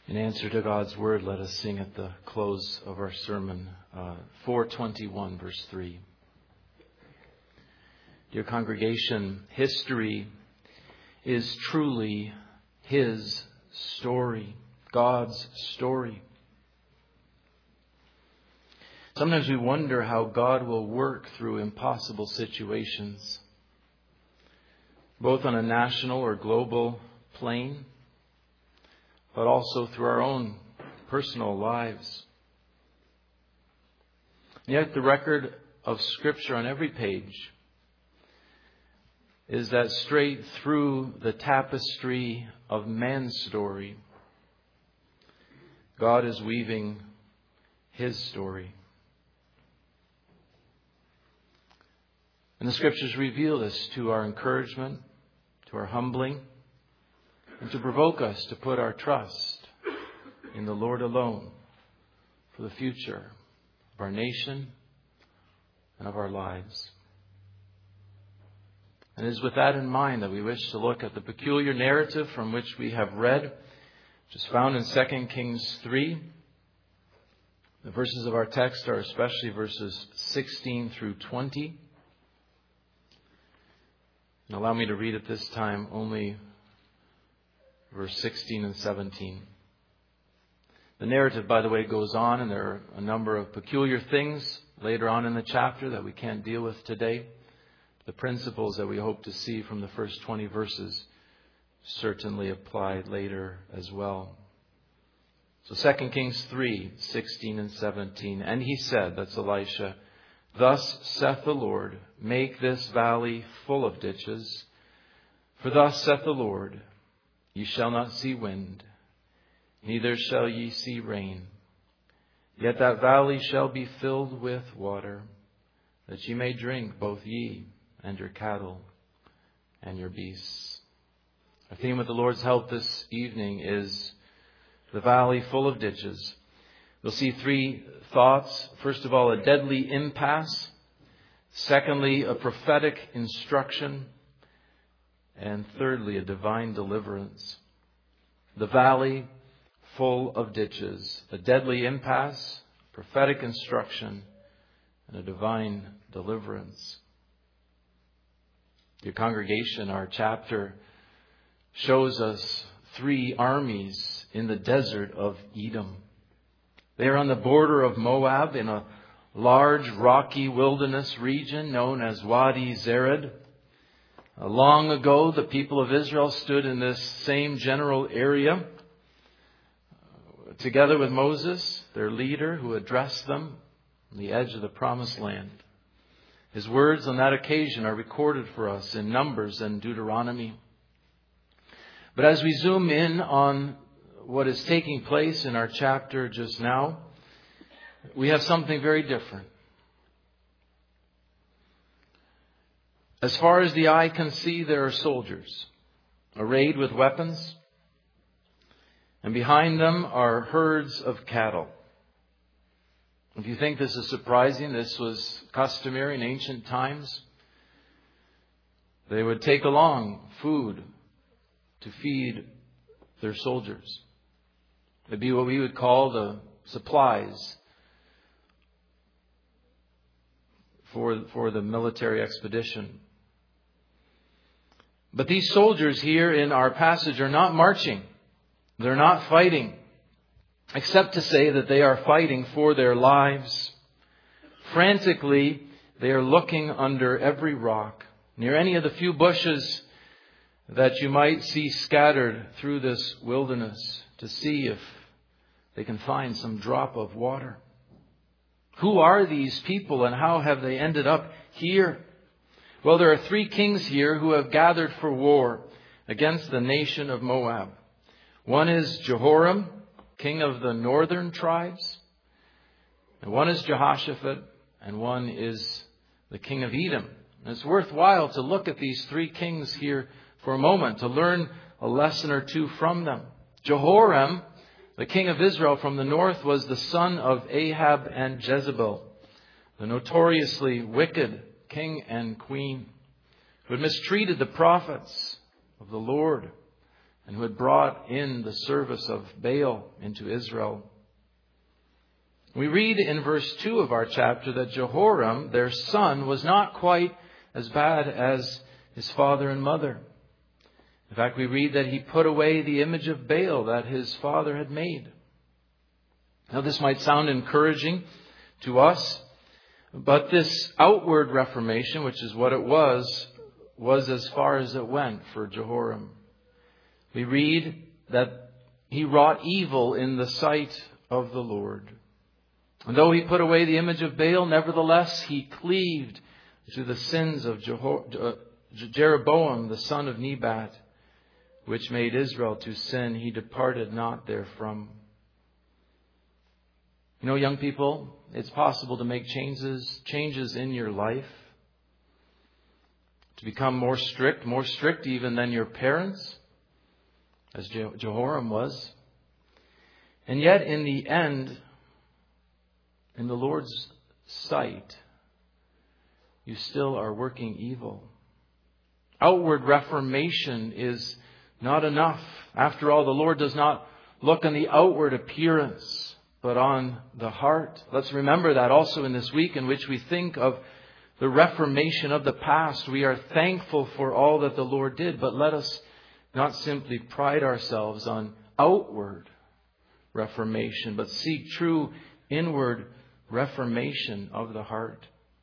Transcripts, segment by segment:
In answer to God's word, let us sing at the close of our sermon, 421, verse 3. Dear congregation, history is truly His story, God's story. Sometimes we wonder how God will work through impossible situations, both on a national or global plane, but also through our own personal lives. And yet the record of Scripture on every page is that straight through the tapestry of man's story, God is weaving His story. And the Scriptures reveal this to our encouragement, to our humbling, and to provoke us to put our trust in the Lord alone for the future of our nation and of our lives. And it is with that in mind that we wish to look at the peculiar narrative from which we have read, which is found in 2 Kings 3. The verses of our text are especially verses 16 through 20. And allow me to read at this time only verse 16 and 17. The narrative, by the way, goes on, and there are a number of peculiar things later on in the chapter that we can't deal with today. The principles that we hope to see from the first 20 verses certainly apply later as well. So 2 Kings 3, 16 and 17. And he said, that's Elisha, "Thus saith the Lord, make this valley full of ditches. For thus saith the Lord, ye shall not see wind, neither shall ye see rain. Yet that valley shall be filled with water, that ye may drink, both ye and your cattle and your beasts." Our theme with the Lord's help this evening is the valley full of ditches. We'll see three thoughts. First of all, a deadly impasse. Secondly, a prophetic instruction. And thirdly, a divine deliverance. The valley full of ditches. A deadly impasse, prophetic instruction, and a divine deliverance. Dear congregation, our chapter shows us three armies in the desert of Edom. They are on the border of Moab in a large rocky wilderness region known as Wadi Zered. Long ago, the people of Israel stood in this same general area together with Moses, their leader, who addressed them on the edge of the promised land. His words on that occasion are recorded for us in Numbers and Deuteronomy. But as we zoom in on what is taking place in our chapter just now, we have something very different. As far as the eye can see, there are soldiers arrayed with weapons, and behind them are herds of cattle. If you think this is surprising, this was customary in ancient times. They would take along food to feed their soldiers. It would be what we would call the supplies for the military expedition. But these soldiers here in our passage are not marching. They're not fighting, except to say that they are fighting for their lives. Frantically, they are looking under every rock, near any of the few bushes that you might see scattered through this wilderness, to see if they can find some drop of water. Who are these people and how have they ended up here? Well, there are three kings here who have gathered for war against the nation of Moab. One is Jehoram, king of the northern tribes. And one is Jehoshaphat, and one is the king of Edom. And it's worthwhile to look at these three kings here for a moment, to learn a lesson or two from them. Jehoram, the king of Israel from the north, was the son of Ahab and Jezebel, the notoriously wicked king and queen who had mistreated the prophets of the Lord and who had brought in the service of Baal into Israel. We read in verse 2 of our chapter that Jehoram, their son, was not quite as bad as his father and mother. In fact, we read that he put away the image of Baal that his father had made. Now, this might sound encouraging to us, but this outward reformation, which is what it was as far as it went for Jehoram. We read that he wrought evil in the sight of the Lord. And though he put away the image of Baal, nevertheless he cleaved to the sins of Jeroboam, the son of Nebat, which made Israel to sin. He departed not therefrom. You know, young people, it's possible to make changes in your life, to become more strict even than your parents, as Jehoram was. And yet, in the end, in the Lord's sight, you still are working evil. Outward reformation is not enough. After all, the Lord does not look on the outward appearance, but on the heart. Let's remember that also in this week in which we think of the reformation of the past. We are thankful for all that the Lord did, but let us not simply pride ourselves on outward reformation, but seek true inward reformation of the heart.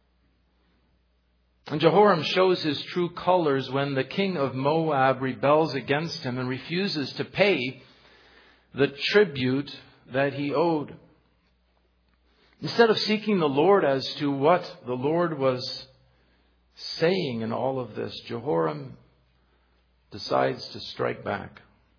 And Jehoram shows his true colors when the king of Moab rebels against him and refuses to pay the tribute that he owed. Instead of seeking the Lord as to what the Lord was saying in all of this, Jehoram decides to strike back.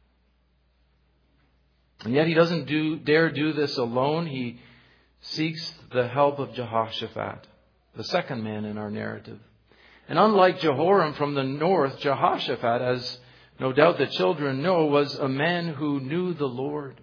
And yet he doesn't dare do this alone. He seeks the help of Jehoshaphat, the second man in our narrative. And unlike Jehoram from the north, Jehoshaphat, as no doubt the children know, was a man who knew the Lord.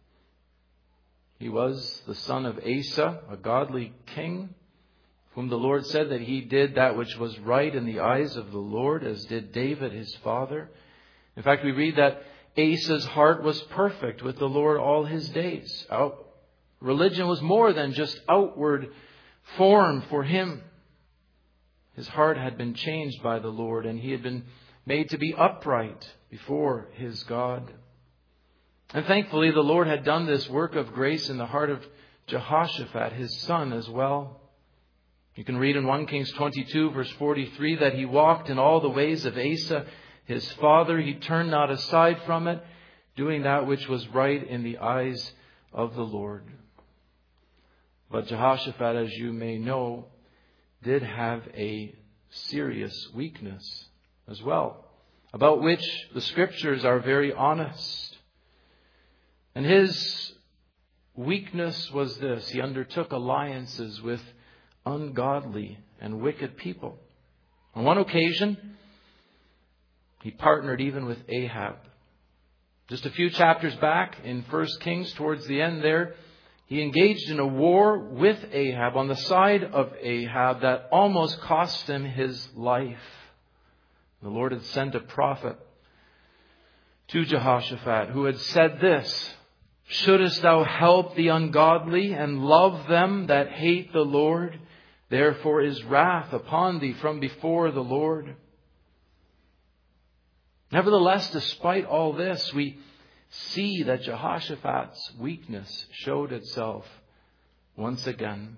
He was the son of Asa, a godly king, whom the Lord said that he did that which was right in the eyes of the Lord, as did David his father. In fact, we read that Asa's heart was perfect with the Lord all his days. Religion was more than just outward form for him. His heart had been changed by the Lord, and he had been made to be upright before his God. And thankfully, the Lord had done this work of grace in the heart of Jehoshaphat, his son, as well. You can read in 1 Kings 22, verse 43, that he walked in all the ways of Asa, his father. He turned not aside from it, doing that which was right in the eyes of the Lord. But Jehoshaphat, as you may know, did have a serious weakness as well, about which the Scriptures are very honest. And his weakness was this: he undertook alliances with ungodly and wicked people. On one occasion, he partnered even with Ahab. Just a few chapters back in 1 Kings, towards the end there, he engaged in a war with Ahab, on the side of Ahab, that almost cost him his life. The Lord had sent a prophet to Jehoshaphat who had said this: "Shouldest thou help the ungodly and love them that hate the Lord? Therefore is wrath upon thee from before the Lord." Nevertheless, despite all this, we see that Jehoshaphat's weakness showed itself once again.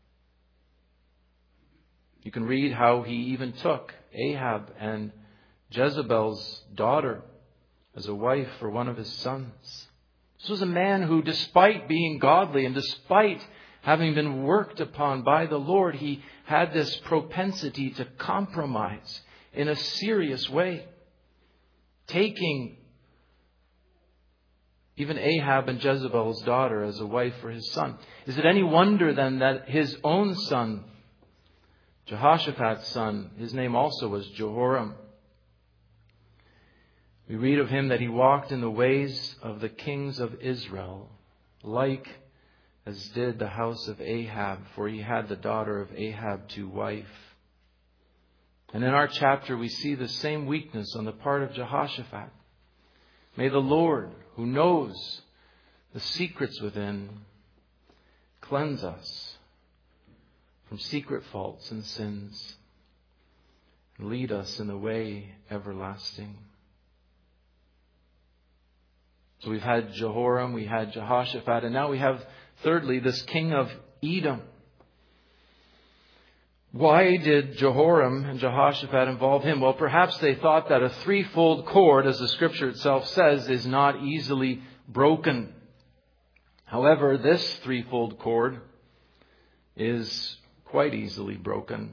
You can read how he even took Ahab and Jezebel's daughter as a wife for one of his sons. This was a man who, despite being godly and despite having been worked upon by the Lord, he had this propensity to compromise in a serious way, taking even Ahab and Jezebel's daughter as a wife for his son. Is it any wonder then that his own son, Jehoshaphat's son, his name also was Jehoram? We read of him that he walked in the ways of the kings of Israel, like as did the house of Ahab, for he had the daughter of Ahab to wife. And in our chapter we see the same weakness on the part of Jehoshaphat. May the Lord, who knows the secrets within, cleanse us from secret faults and sins and lead us in the way everlasting. So we've had Jehoram, we had Jehoshaphat, and now we have, thirdly, this king of Edom. Why did Jehoram and Jehoshaphat involve him? Well, perhaps they thought that a threefold cord, as the scripture itself says, is not easily broken. However, this threefold cord is quite easily broken.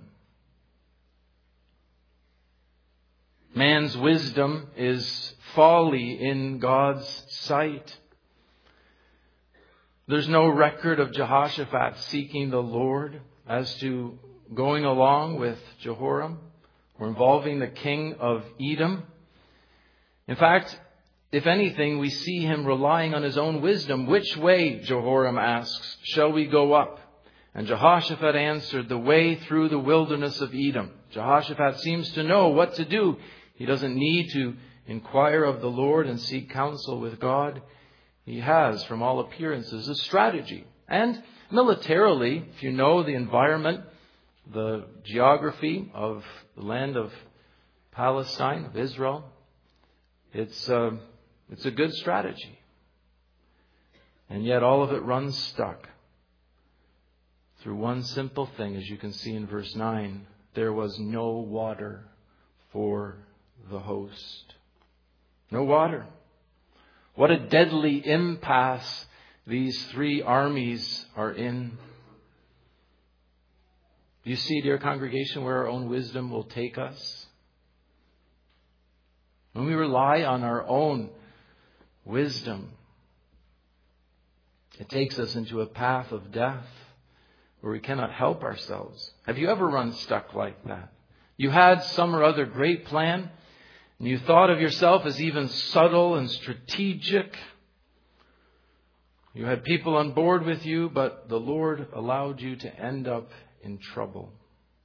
Man's wisdom is folly in God's sight. There's no record of Jehoshaphat seeking the Lord as to going along with Jehoram or involving the king of Edom. In fact, if anything, we see him relying on his own wisdom. Which way, Jehoram asks, shall we go up? And Jehoshaphat answered, the way through the wilderness of Edom. Jehoshaphat seems to know what to do. He doesn't need to inquire of the Lord and seek counsel with God. He has, from all appearances, a strategy. And militarily, if you know the environment, the geography of the land of Palestine, of Israel, it's a good strategy. And yet all of it runs stuck through one simple thing, as you can see in verse 9. There was no water for the host. No water. What a deadly impasse these three armies are in. Do you see, dear congregation, where our own wisdom will take us? When we rely on our own wisdom, it takes us into a path of death where we cannot help ourselves. Have you ever run stuck like that? You had some or other great plan, and you thought of yourself as even subtle and strategic. You had people on board with you, but the Lord allowed you to end up in trouble.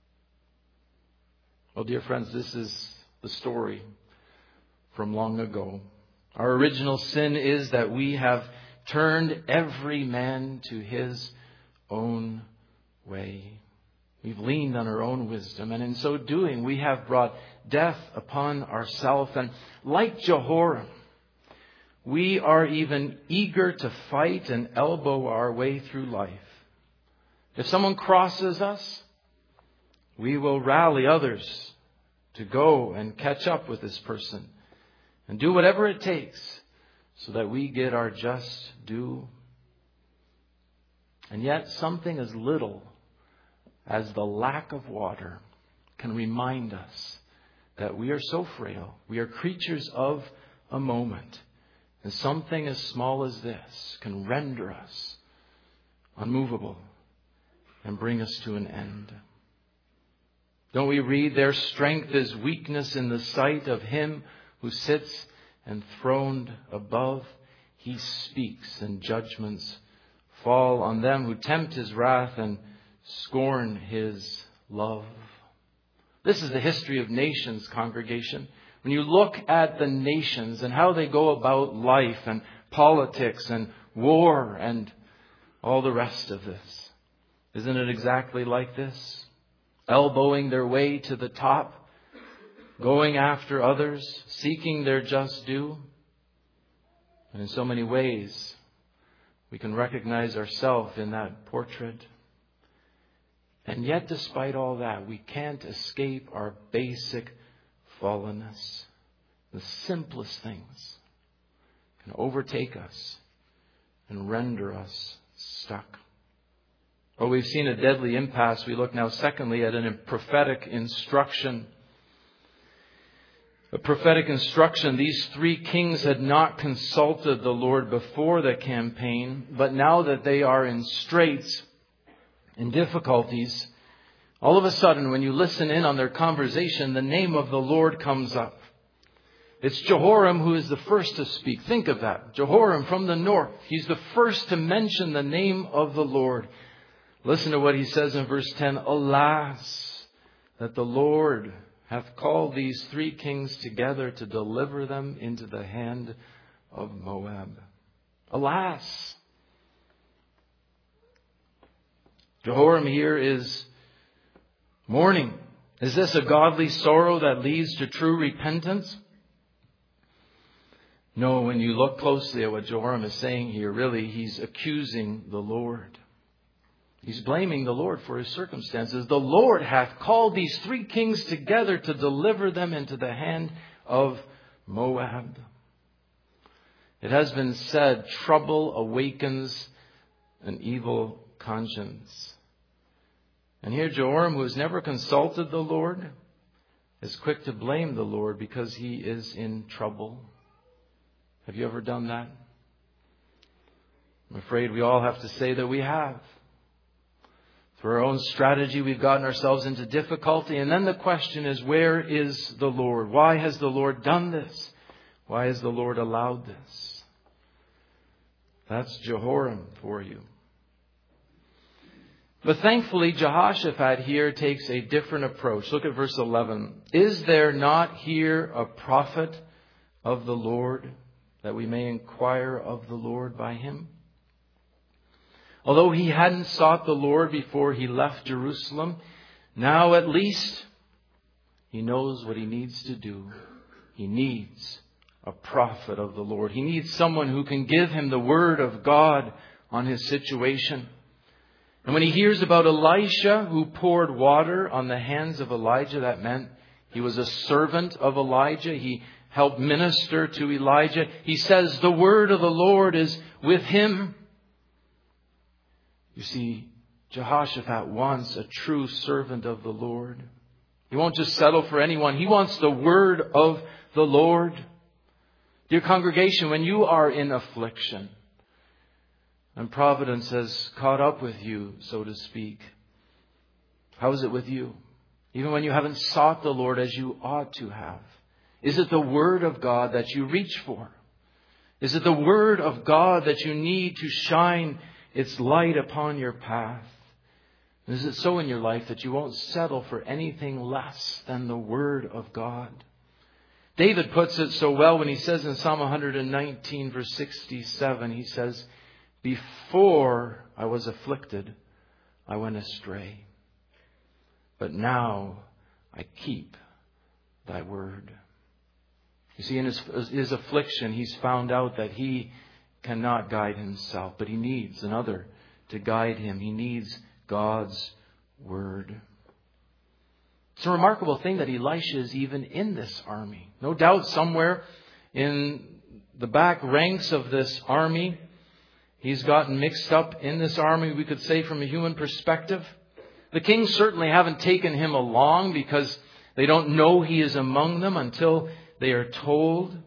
Well, dear friends, this is the story from long ago. Our original sin is that we have turned every man to his own way. We've leaned on our own wisdom, and in so doing, we have brought death upon ourselves. And like Jehoram, we are even eager to fight and elbow our way through life. If someone crosses us, we will rally others to go and catch up with this person and do whatever it takes so that we get our just due. And yet something as little as the lack of water can remind us that we are so frail. We are creatures of a moment. And something as small as this can render us unmovable and bring us to an end. Don't we read, their strength is weakness in the sight of him who sits enthroned above. He speaks and judgments fall on them who tempt his wrath and scorn his love. This is the history of nations, congregation. When you look at the nations and how they go about life and politics and war and all the rest of this, isn't it exactly like this? Elbowing their way to the top, going after others, seeking their just due. And in so many ways, we can recognize ourselves in that portrait. And yet, despite all that, we can't escape our basic fallenness. The simplest things can overtake us and render us stuck. Well, we've seen a deadly impasse. We look now, secondly, at a prophetic instruction. A prophetic instruction. These three kings had not consulted the Lord before the campaign, but now that they are in straits, in difficulties, all of a sudden, when you listen in on their conversation, the name of the Lord comes up. It's Jehoram who is the first to speak. Think of that. Jehoram from the north. He's the first to mention the name of the Lord. Listen to what he says in verse 10. Alas, that the Lord hath called these three kings together to deliver them into the hand of Moab. Alas! Jehoram here is mourning. Is this a godly sorrow that leads to true repentance? No, when you look closely at what Jehoram is saying here, really, he's accusing the Lord. He's blaming the Lord for his circumstances. The Lord hath called these three kings together to deliver them into the hand of Moab. It has been said, trouble awakens an evil conscience. And here Jehoram, who has never consulted the Lord, is quick to blame the Lord because he is in trouble. Have you ever done that? I'm afraid we all have to say that we have. Through our own strategy, we've gotten ourselves into difficulty. And then the question is, where is the Lord? Why has the Lord done this? Why has the Lord allowed this? That's Jehoram for you. But thankfully, Jehoshaphat here takes a different approach. Look at verse 11. Is there not here a prophet of the Lord, that we may inquire of the Lord by him? Although he hadn't sought the Lord before he left Jerusalem, now at least he knows what he needs to do. He needs a prophet of the Lord. He needs someone who can give him the word of God on his situation. And when he hears about Elisha, who poured water on the hands of Elijah, that meant he was a servant of Elijah. He helped minister to Elijah. He says, the word of the Lord is with him. You see, Jehoshaphat wants a true servant of the Lord. He won't just settle for anyone. He wants the word of the Lord. Dear congregation, when you are in affliction and providence has caught up with you, so to speak, how is it with you? Even when you haven't sought the Lord as you ought to have. Is it the word of God that you reach for? Is it the word of God that you need to shine its light upon your path? Is it so in your life that you won't settle for anything less than the word of God? David puts it so well when he says in Psalm 119 verse 67, he says, before I was afflicted, I went astray. But now I keep thy word. You see, in his affliction, he's found out that he cannot guide himself, but he needs another to guide him. He needs God's word. It's a remarkable thing that Elisha is even in this army. No doubt somewhere in the back ranks of this army, he's gotten mixed up in this army, we could say, from a human perspective. The kings certainly haven't taken him along because they don't know he is among them until they are told.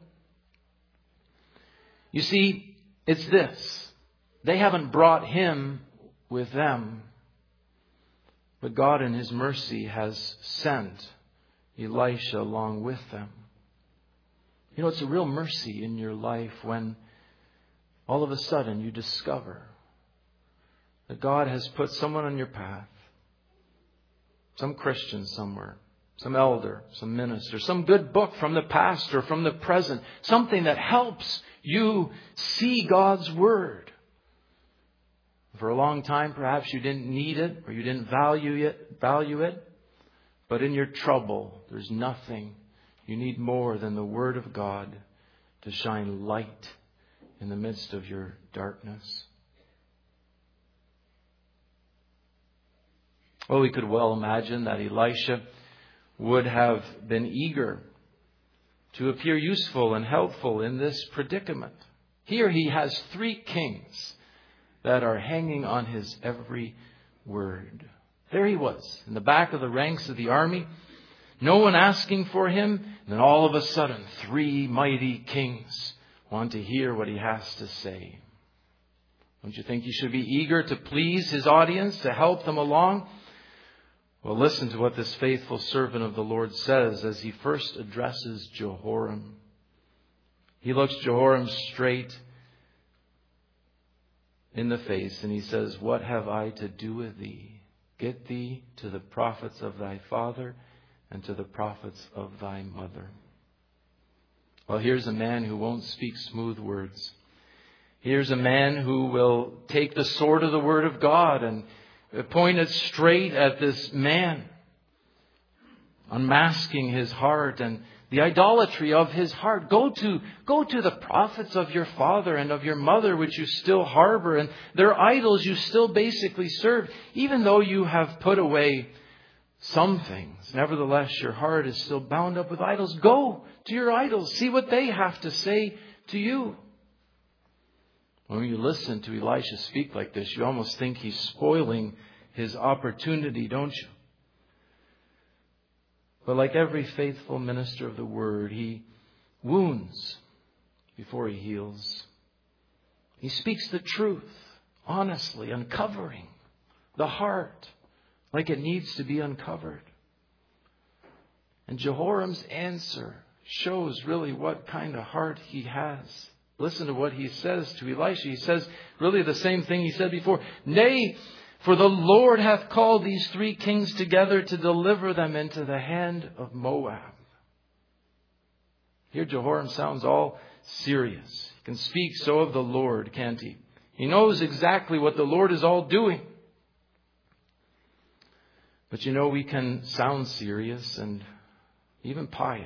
You see, it's this. They haven't brought him with them. But God in his mercy has sent Elisha along with them. You know, it's a real mercy in your life when all of a sudden you discover that God has put someone on your path. Some Christian somewhere. Some elder, some minister, some good book from the past or from the present. Something that helps you see God's word. For a long time, perhaps you didn't need it or you didn't value it. But in your trouble, there's nothing you need more than the word of God to shine light in the midst of your darkness. Well, we could well imagine that Elisha would have been eager to appear useful and helpful in this predicament. Here he has three kings that are hanging on his every word. There he was, in the back of the ranks of the army. No one asking for him. And then all of a sudden, three mighty kings want to hear what he has to say. Don't you think you should be eager to please his audience, to help them along? Well, listen to what this faithful servant of the Lord says as he first addresses Jehoram. He looks Jehoram straight in the face and he says, what have I to do with thee? Get thee to the prophets of thy father and to the prophets of thy mother. Well, here's a man who won't speak smooth words. Here's a man who will take the sword of the Word of God and point it straight at this man, unmasking his heart and the idolatry of his heart. Go to the prophets of your father and of your mother, which you still harbor, and their idols you still basically serve, even though you have put away some things. Nevertheless, your heart is still bound up with idols. Go to your idols. See what they have to say to you. When you listen to Elisha speak like this, you almost think he's spoiling his opportunity, don't you? But like every faithful minister of the Word, he wounds before he heals. He speaks the truth, honestly, uncovering the heart like it needs to be uncovered. And Jehoram's answer shows really what kind of heart he has. Listen to what he says to Elisha. He says really the same thing he said before. Nay, for the Lord hath called these 3 kings together to deliver them into the hand of Moab. Here Jehoram sounds all serious. He can speak so of the Lord, can't he? He knows exactly what the Lord is all doing. But you know, we can sound serious and even pious.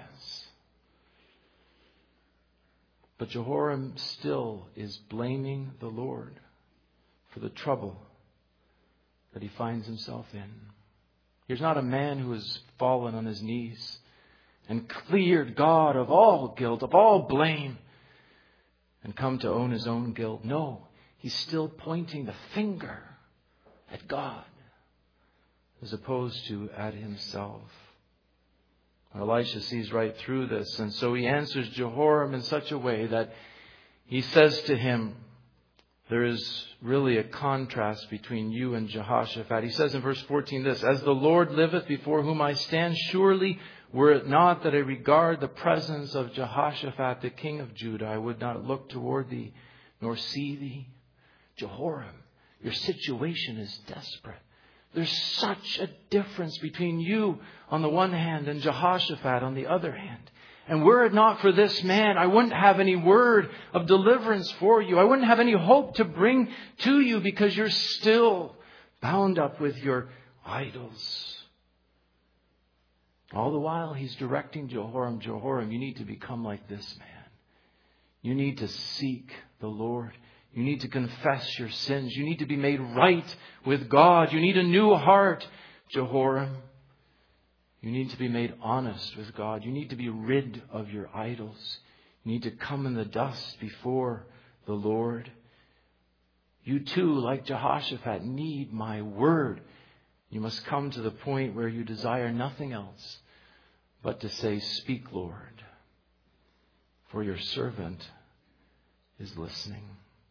But Jehoram still is blaming the Lord for the trouble that he finds himself in. Here's not a man who has fallen on his knees and cleared God of all guilt, of all blame, and come to own his own guilt. No, he's still pointing the finger at God as opposed to at himself. Elisha sees right through this, and so he answers Jehoram in such a way that he says to him, there is really a contrast between you and Jehoshaphat. He says in verse 14 this, As the Lord liveth before whom I stand, surely were it not that I regard the presence of Jehoshaphat, the king of Judah, I would not look toward thee, nor see thee. Jehoram, your situation is desperate. There's such a difference between you on the one hand and Jehoshaphat on the other hand. And were it not for this man, I wouldn't have any word of deliverance for you. I wouldn't have any hope to bring to you because you're still bound up with your idols. All the while he's directing Jehoram, you need to become like this man. You need to seek the Lord. You need to confess your sins. You need to be made right with God. You need a new heart, Jehoram. You need to be made honest with God. You need to be rid of your idols. You need to come in the dust before the Lord. You too, like Jehoshaphat, need my word. You must come to the point where you desire nothing else but to say, Speak, Lord, for your servant is listening.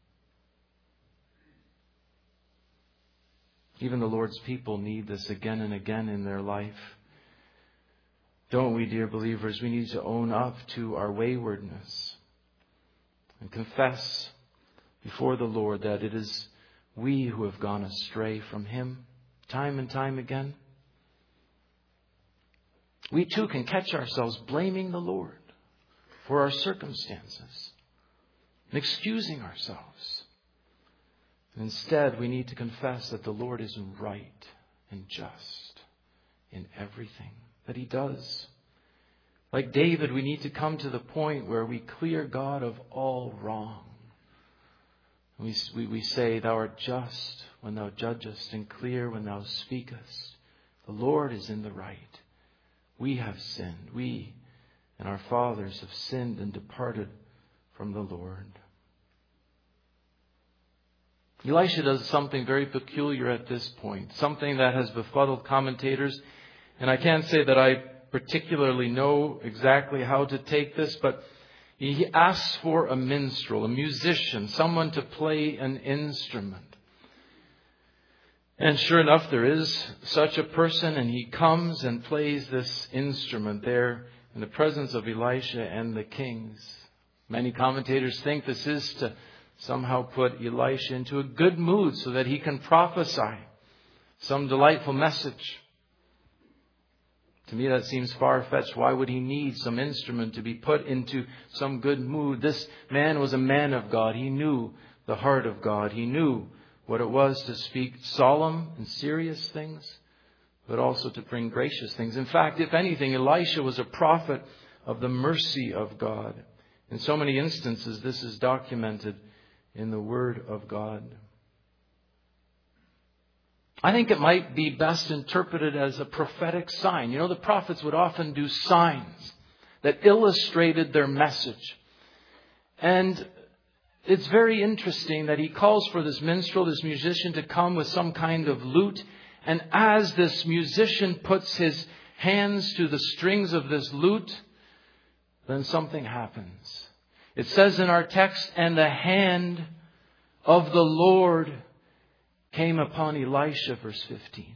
Even the Lord's people need this again and again in their life. Don't we, dear believers? We need to own up to our waywardness and confess before the Lord that it is we who have gone astray from Him time and time again. We too can catch ourselves blaming the Lord for our circumstances and excusing ourselves. Instead, we need to confess that the Lord is right and just in everything that He does. Like David, we need to come to the point where we clear God of all wrong. We say, Thou art just when Thou judgest and clear when Thou speakest. The Lord is in the right. We have sinned. We and our fathers have sinned and departed from the Lord. Elisha does something very peculiar at this point, something that has befuddled commentators. And I can't say that I particularly know exactly how to take this, but he asks for a minstrel, a musician, someone to play an instrument. And sure enough, there is such a person, and he comes and plays this instrument there in the presence of Elisha and the kings. Many commentators think this is to somehow put Elisha into a good mood so that he can prophesy some delightful message To me, that seems far-fetched. Why would he need some instrument to be put into some good mood? This man was a man of God. He knew the heart of God. He knew what it was to speak solemn and serious things, but also to bring gracious things. In fact, if anything, Elisha was a prophet of the mercy of God. In so many instances, this is documented in the Word of God. I think it might be best interpreted as a prophetic sign. You know, the prophets would often do signs that illustrated their message. And it's very interesting that he calls for this minstrel, this musician, to come with some kind of lute. And as this musician puts his hands to the strings of this lute, then something happens. It says in our text, and the hand of the Lord came upon Elisha, verse 15.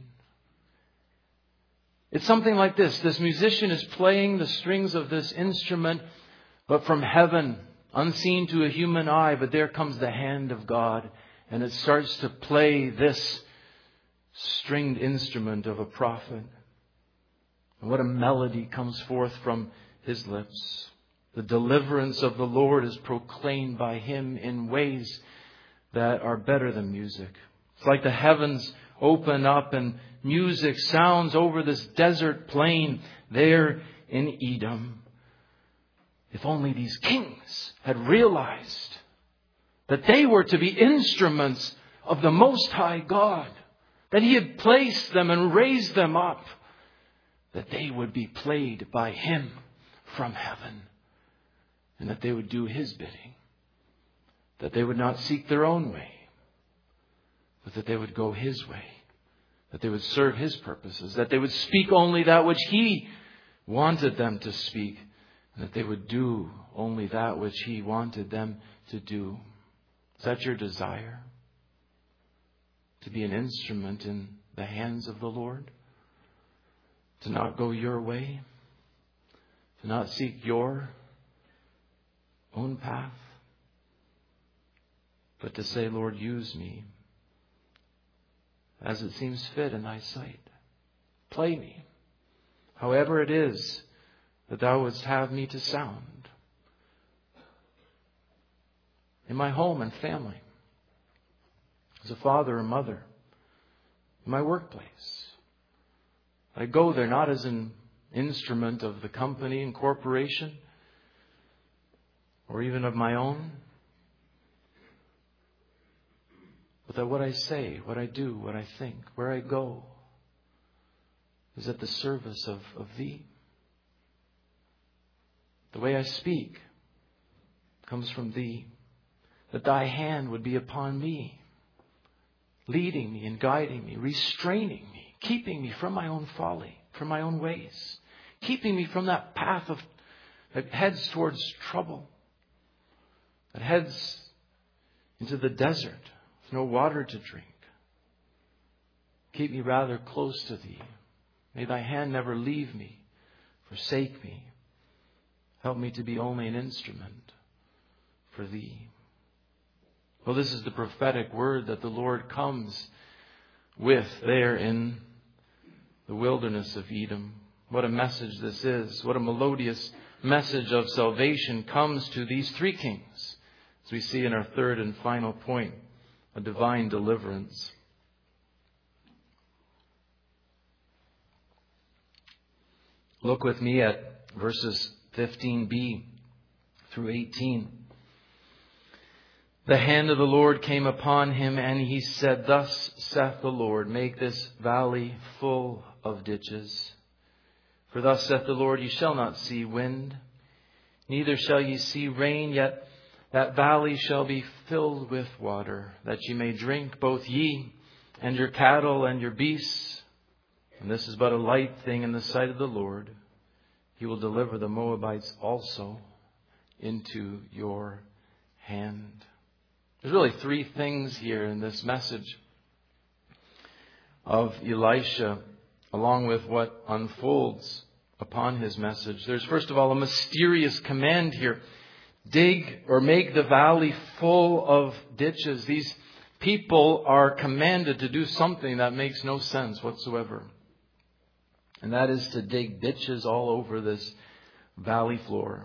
It's something like this. This musician is playing the strings of this instrument, but from heaven, unseen to a human eye, but there comes the hand of God, and it starts to play this stringed instrument of a prophet. And what a melody comes forth from his lips. The deliverance of the Lord is proclaimed by him in ways that are better than music. It's like the heavens open up and music sounds over this desert plain there in Edom. If only these kings had realized that they were to be instruments of the Most High God, that He had placed them and raised them up, that they would be played by Him from heaven, and that they would do His bidding, that they would not seek their own way, but that they would go His way, that they would serve His purposes, that they would speak only that which He wanted them to speak, and that they would do only that which He wanted them to do. Is that your desire? To be an instrument in the hands of the Lord? To not go your way? To not seek your own path? But to say, Lord, use me as it seems fit in Thy sight. Play me, however it is that Thou wouldst have me to sound. In my home and family, as a father or mother, in my workplace. I go there not as an instrument of the company and corporation, or even of my own, but that what I say, what I do, what I think, where I go, is at the service of Thee. The way I speak comes from Thee. That Thy hand would be upon me, leading me and guiding me, restraining me, keeping me from my own folly, from my own ways, keeping me from that path that heads towards trouble, that heads into the desert with no water to drink. Keep me rather close to Thee. May Thy hand never leave me, forsake me. Help me to be only an instrument for Thee. Well, this is the prophetic word that the Lord comes with there in the wilderness of Edom. What a message this is. What a melodious message of salvation comes to these three kings. As we see in our third and final point, a divine deliverance. Look with me at verses 15b through 18. The hand of the Lord came upon him, and he said, Thus saith the Lord, make this valley full of ditches. For thus saith the Lord, ye shall not see wind, neither shall ye see rain, yet that valley shall be filled with water, that ye may drink, both ye and your cattle and your beasts. And this is but a light thing in the sight of the Lord. He will deliver the Moabites also into your hand. There's really three things here in this message of Elisha, along with what unfolds upon his message. There's first of all a mysterious command here. Dig or make the valley full of ditches. These people are commanded to do something that makes no sense whatsoever. And that is to dig ditches all over this valley floor.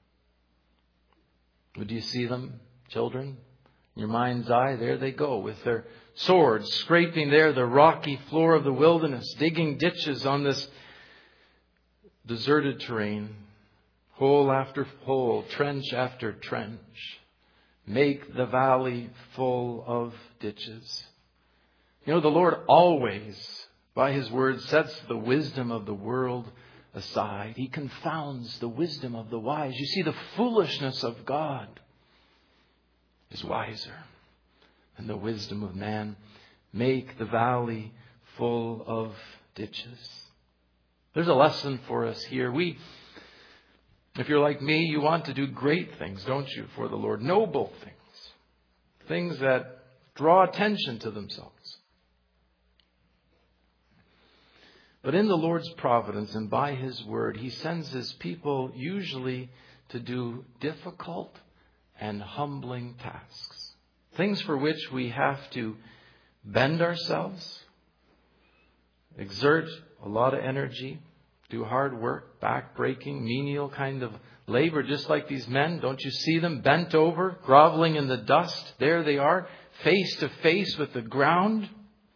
Would you see them, children? In your mind's eye, there they go with their swords, scraping there the rocky floor of the wilderness, digging ditches on this deserted terrain, hole after hole, trench after trench. Make the valley full of ditches. You know, the Lord always, by His word, sets the wisdom of the world aside. He confounds the wisdom of the wise. You see, the foolishness of God is wiser than the wisdom of man. Make the valley full of ditches. There's a lesson for us here. If you're like me, you want to do great things, don't you, for the Lord? Noble things. Things that draw attention to themselves. But in the Lord's providence and by His word, He sends His people usually to do difficult and humbling tasks. Things for which we have to bend ourselves, exert a lot of energy, do hard work, back-breaking, menial kind of labor, just like these men. Don't you see them bent over, groveling in the dust? There they are, face to face with the ground.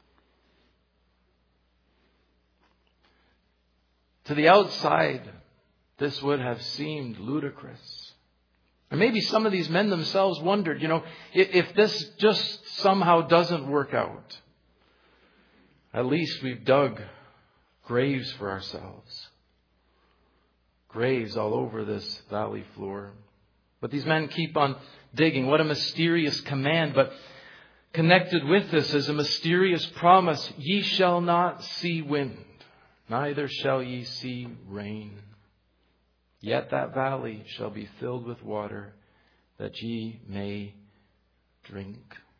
To the outside, this would have seemed ludicrous. And maybe some of these men themselves wondered, if this just somehow doesn't work out, at least we've dug graves for ourselves. Graves all over this valley floor. But these men keep on digging. What a mysterious command. But connected with this is a mysterious promise. Ye shall not see wind, neither shall ye see rain. Yet that valley shall be filled with water, that ye may drink.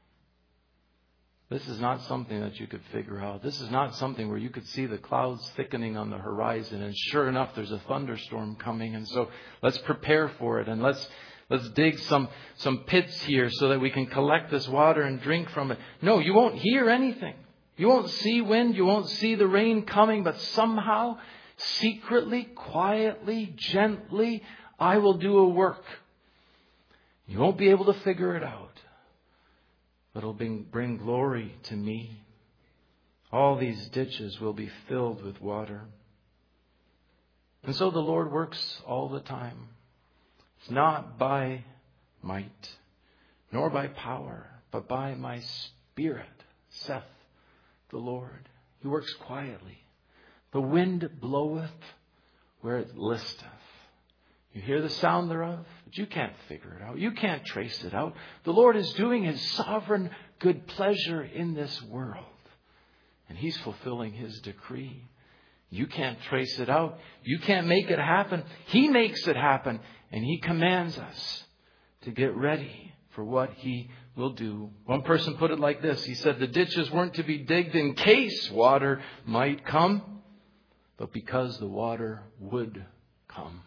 This is not something that you could figure out. This is not something where you could see the clouds thickening on the horizon, and sure enough, there's a thunderstorm coming, and so let's prepare for it, and let's dig some pits here so that we can collect this water and drink from it. No, you won't hear anything. You won't see wind. You won't see the rain coming, but somehow, secretly, quietly, gently, I will do a work. You won't be able to figure it out. But it'll bring glory to me. All these ditches will be filled with water. And so the Lord works all the time. It's not by might, nor by power, but by my Spirit, saith the Lord. He works quietly. The wind bloweth where it listeth. You hear the sound thereof, but you can't figure it out. You can't trace it out. The Lord is doing His sovereign good pleasure in this world. And He's fulfilling His decree. You can't trace it out. You can't make it happen. He makes it happen. And He commands us to get ready for what He will do. One person put it like this. He said the ditches weren't to be digged in case water might come, but because the water would come.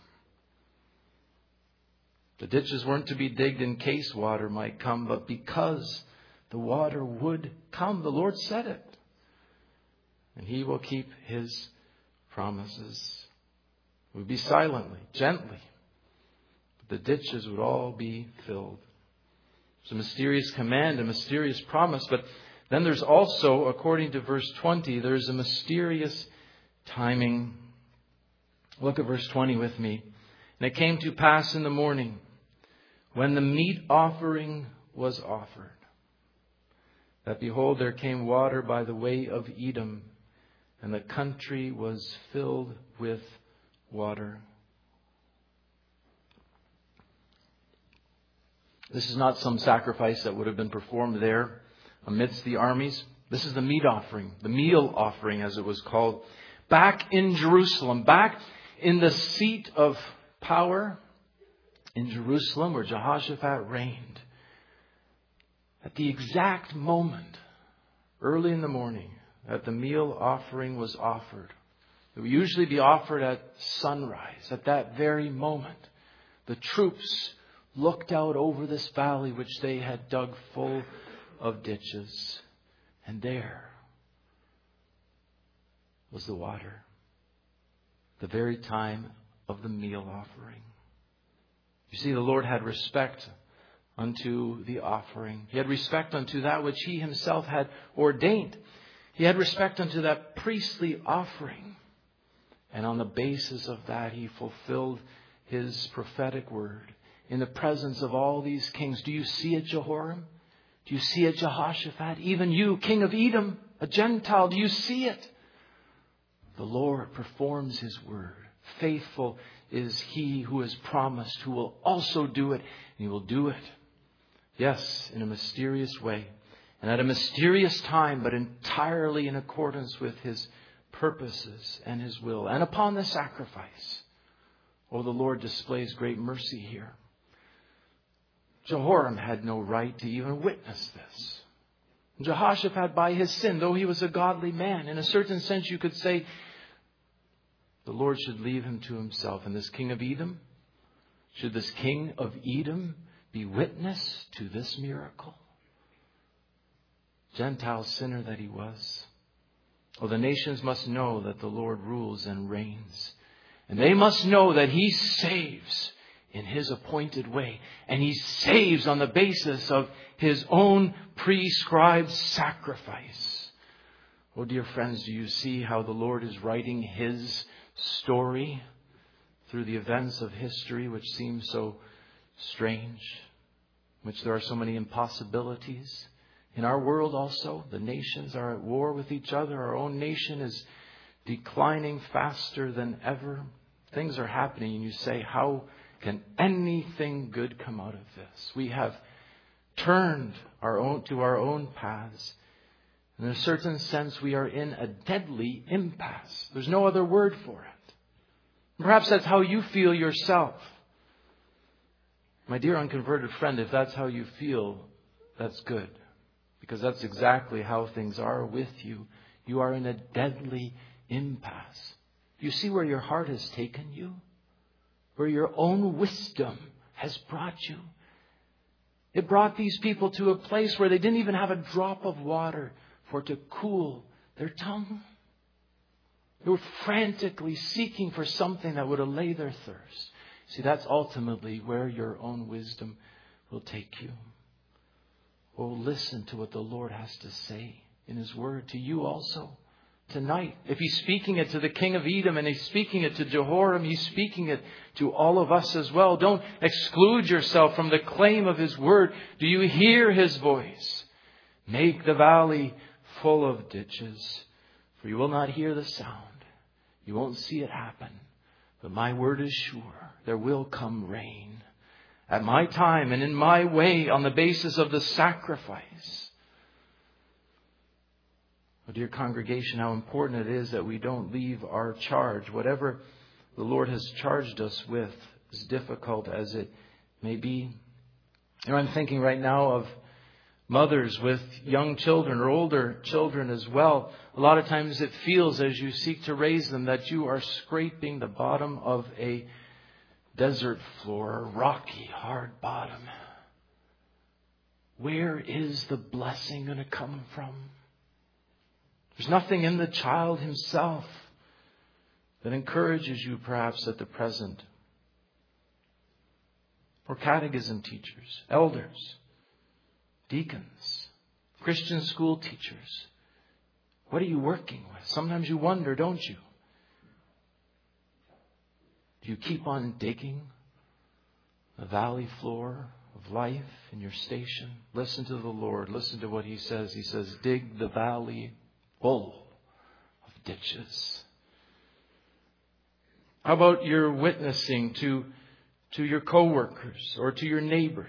The ditches weren't to be digged in case water might come, but because the water would come. The Lord said it. And He will keep His promises. It would be silently, gently. But the ditches would all be filled. It's a mysterious command, a mysterious promise. But then there's also, according to verse 20, there's a mysterious timing. Look at verse 20 with me. And it came to pass in the morning, when the meat offering was offered, that behold, there came water by the way of Edom, and the country was filled with water. This is not some sacrifice that would have been performed there amidst the armies. This is the meat offering, the meal offering as it was called, back in Jerusalem, back in the seat of power in Jerusalem where Jehoshaphat reigned. At the exact moment, early in the morning, that the meal offering was offered. It would usually be offered at sunrise. At that very moment, the troops looked out over this valley which they had dug full of ditches. And there was the water. the very time of the meal offering. You see, the Lord had respect unto the offering. He had respect unto that which He Himself had ordained. He had respect unto that priestly offering. And on the basis of that, He fulfilled His prophetic word in the presence of all these kings. Do you see it, Jehoram? Do you see it, Jehoshaphat? Even you, king of Edom, a Gentile, do you see it? The Lord performs His word. Faithful is He who has promised, who will also do it. And He will do it. Yes, in a mysterious way. And at a mysterious time, but entirely in accordance with His purposes and His will. And upon the sacrifice. Oh, the Lord displays great mercy here. Jehoram had no right to even witness this. Jehoshaphat, by his sin, though he was a godly man, in a certain sense you could say, the Lord should leave him to himself. And this king of Edom, should this king of Edom be witness to this miracle? Gentile sinner that he was. Oh, the nations must know that the Lord rules and reigns. And they must know that He saves in His appointed way. And He saves on the basis of His own prescribed sacrifice. Oh, dear friends, do you see how the Lord is writing His story through the events of history which seem so strange, in which there are so many impossibilities? In our world also, the nations are at war with each other. Our own nation is declining faster than ever. Things are happening and you say, how can anything good come out of this? We have turned to our own paths. In a certain sense, we are in a deadly impasse. There's no other word for it. Perhaps that's how you feel yourself. My dear unconverted friend, if that's how you feel, that's good. Because that's exactly how things are with you. You are in a deadly impasse. You see where your heart has taken you? Where your own wisdom has brought you? It brought these people to a place where they didn't even have a drop of water for it to cool their tongue. They were frantically seeking for something that would allay their thirst. See, that's ultimately where your own wisdom will take you. Oh, listen to what the Lord has to say in His word to you also tonight. If He's speaking it to the king of Edom and He's speaking it to Jehoram, He's speaking it to all of us as well. Don't exclude yourself from the claim of His word. Do you hear His voice? Make the valley full of ditches, for you will not hear the sound. You won't see it happen. But my word is sure. There will come rain at my time and in my way on the basis of the sacrifice. Oh, dear congregation, how important it is that we don't leave our charge. Whatever the Lord has charged us with, as difficult as it may be. I'm thinking right now of mothers with young children or older children as well. A lot of times it feels as you seek to raise them that you are scraping the bottom of a desert floor, rocky, hard bottom. Where is the blessing going to come from? There's nothing in the child himself that encourages you perhaps at the present. Or catechism teachers, elders, deacons, Christian school teachers. What are you working with? Sometimes you wonder, don't you? Do you keep on digging the valley floor of life in your station? Listen to the Lord. Listen to what He says. He says, dig the valley full of ditches. How about your witnessing to your coworkers or to your neighbors?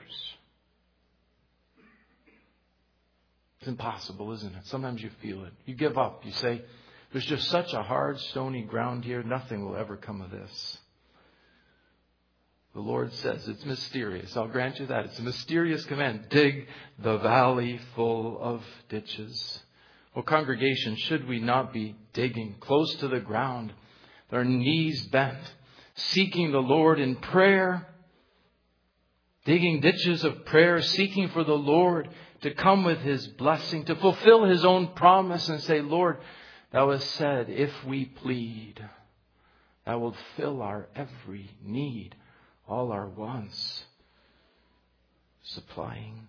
It's impossible, isn't it? Sometimes you feel it. You give up. You say, there's just such a hard, stony ground here. Nothing will ever come of this. The Lord says it's mysterious. I'll grant you that. It's a mysterious command. Dig the valley full of ditches. Well, congregation, should we not be digging close to the ground, our knees bent, seeking the Lord in prayer, digging ditches of prayer, seeking for the Lord to come with His blessing, to fulfill His own promise and say, Lord, Thou hast said, if we plead, that will fill our every need, all our wants, supplying.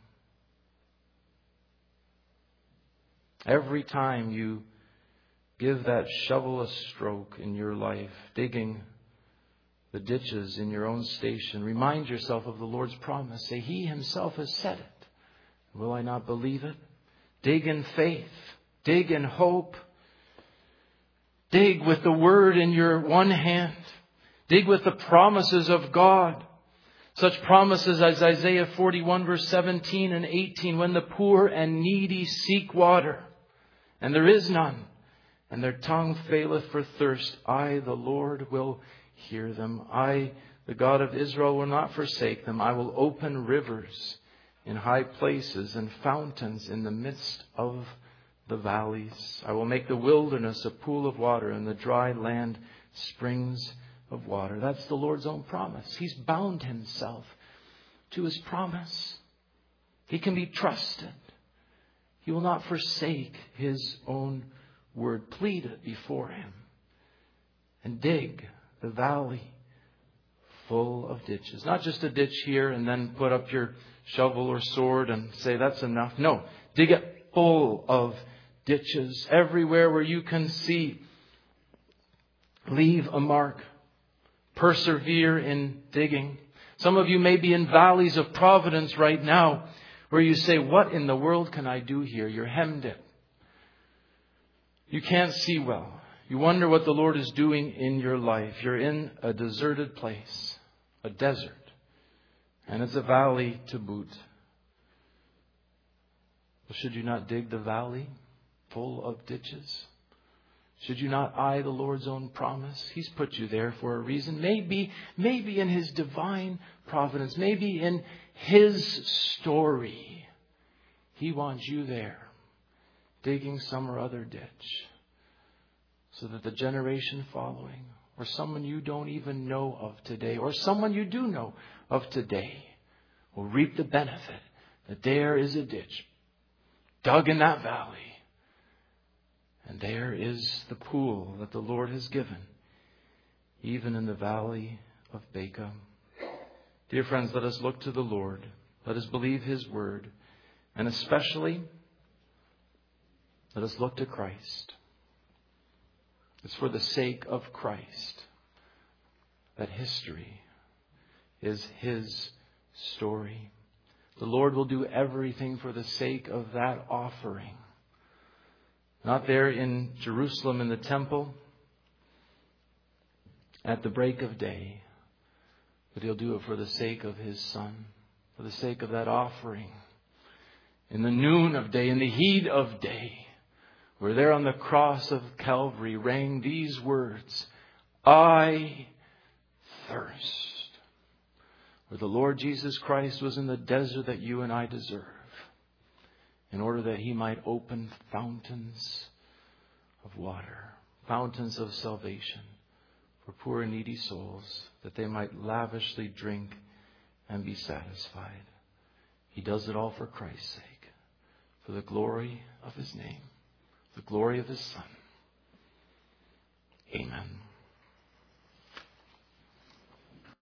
Every time you give that shovel a stroke in your life, digging the ditches in your own station, remind yourself of the Lord's promise. Say, He Himself has said it. Will I not believe it? Dig in faith. Dig in hope. Dig with the Word in your one hand. Dig with the promises of God. Such promises as Isaiah 41 verse 17 and 18. When the poor and needy seek water, and there is none, and their tongue faileth for thirst, I, the Lord, will hear them. I, the God of Israel, will not forsake them. I will open rivers in high places and fountains in the midst of the valleys. I will make the wilderness a pool of water and the dry land springs of water. That's the Lord's own promise. He's bound Himself to His promise. He can be trusted. He will not forsake His own word. Plead it before Him and dig the valley full of ditches. Not just a ditch here and then put up your shovel or sword and say that's enough. No, dig it full of ditches. Everywhere where you can see, leave a mark. Persevere in digging. Some of you may be in valleys of providence right now where you say, what in the world can I do here? You're hemmed in. You can't see well. You wonder what the Lord is doing in your life. You're in a deserted place, a desert, and it's a valley to boot. Well, should you not dig the valley full of ditches? Should you not eye the Lord's own promise? He's put you there for a reason. Maybe in His divine providence, maybe in His story, He wants you there, digging some or other ditch, so that the generation following, or someone you don't even know of today, or someone you do know of today, will reap the benefit that there is a ditch dug in that valley. And there is the pool that the Lord has given, even in the valley of Baca. Dear friends, let us look to the Lord. Let us believe His word. And especially, let us look to Christ. It's for the sake of Christ that history is His story. The Lord will do everything for the sake of that offering. Not there in Jerusalem in the temple at the break of day, but He'll do it for the sake of His Son, for the sake of that offering. In the noon of day, in the heat of day, where there on the cross of Calvary rang these words, I thirst. Where the Lord Jesus Christ was in the desert that you and I deserve, in order that He might open fountains of water, fountains of salvation for poor and needy souls, that they might lavishly drink and be satisfied. He does it all for Christ's sake, for the glory of His name, the glory of His Son. Amen.